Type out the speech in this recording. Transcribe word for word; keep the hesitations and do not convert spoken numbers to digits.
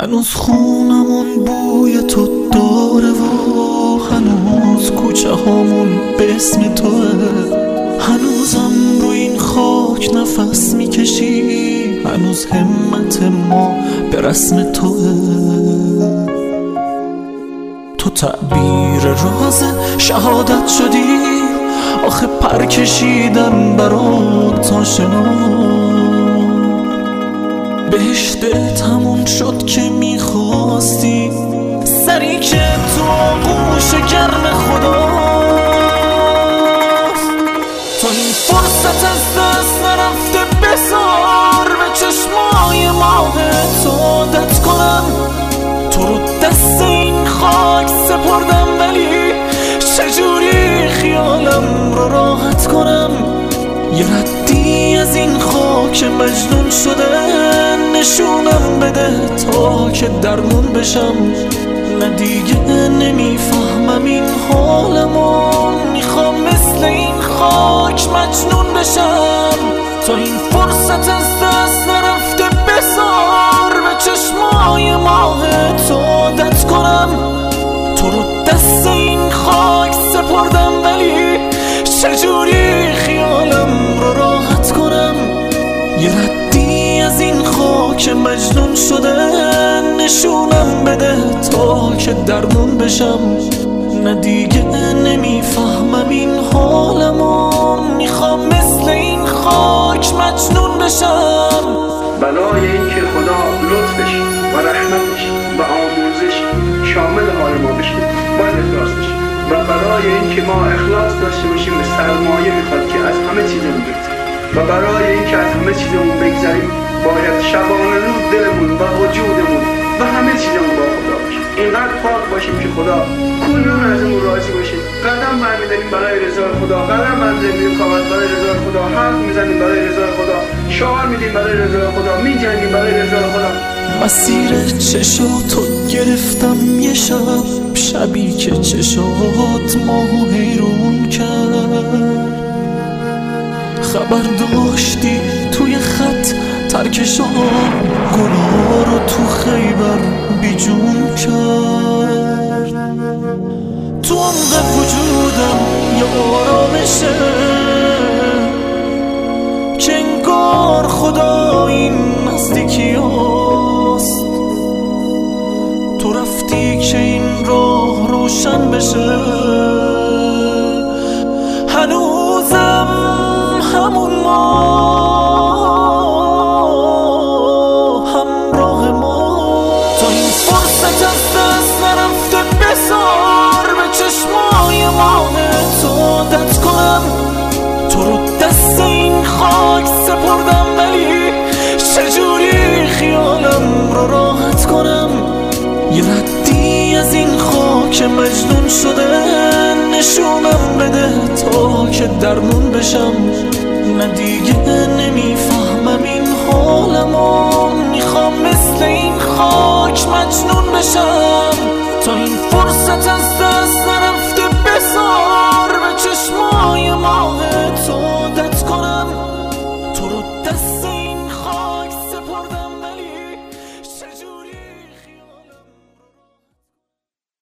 هنوز خونمون بوی تو داره و هنوز کوچه هامون به اسم توه، هنوزم رو این خاک نفس میکشی، هنوز همت ما به رسم توه. تو تعبیر راز شهادت شدی، آخه پر کشیدم برات تا شنا. بهشتت همون شد که میخواستی، سری که تو آغوش گرم خداست. تا این فرصت از دست نرفته بذار به چشمای ماه تو عادت کنم. تو رو دست این خاک سپردم، ولی چجوری خیالم رو راحت کنم. یه ردی از این خاک مجنون شده نشونم بده تا که درمون بشم. نه دیگه نمیفهمم این حالمو، میخوام مثل این خاک مجنون بشم. تا این فرصت از دست نرفته بذار به چشمای ماه تو عادت کنم. تو رو دست این خاک سپردم، ولی چجوری خیالم رو راحت کنم. یه ردی از این خاک مجنون شده نشونم بده تا که درمون بشم. نه دیگه نمیفهمم این حالمو، میخوام مثل این خاک مجنون بشم. بلای این که خدا لطفش و رحمتش و آموزش شامل حال ما بشه باید اخلاص بشه، و برای این که ما اخلاص داشته باشیم به سرمایه میخواد که از همه چیزمون بگذاریم، و برای این که از همه چیزمون بگذاریم باید شبانه روز دلمون و وجودمون و همه چیزمون با خدا باشه. اینقدر پاک باشیم که خدا کلون ازمون راضی باشه. قدم برمیداریم برای رضای خدا، قدم برمیداریم کامل برای رضای خدا، حرف میزنیم برای رضای خدا، شعار میدیم برای رضای خدا، میجنگیم برای رضای خدا. مسیر چشاتو گرفتم یه شب، شبی که چشات ماهو حیرون کرد. خبر داشتی توی خط ترکشان گناه رو تو خیبر بیجون کرد. تو عمق وجودم یه آرامشه که انگار خدا این نزدیکی هست. تو رفتی که این راه روشن بشه، هنوزم همون ما همراه ما. تا این فرصت از دست نرفته بذار به چشمای ماه تو عادت کنم. تو رو دست این خاک سپردم، ولی چجوری خیالم رو راحت کنم. یه ردی از این خاک مجنون شده نشونم بده تا که درمون بشم. نه دیگه نمیفهمم این حالمو، میخوام مثل این خاک مجنون بشم. تا این فرصت از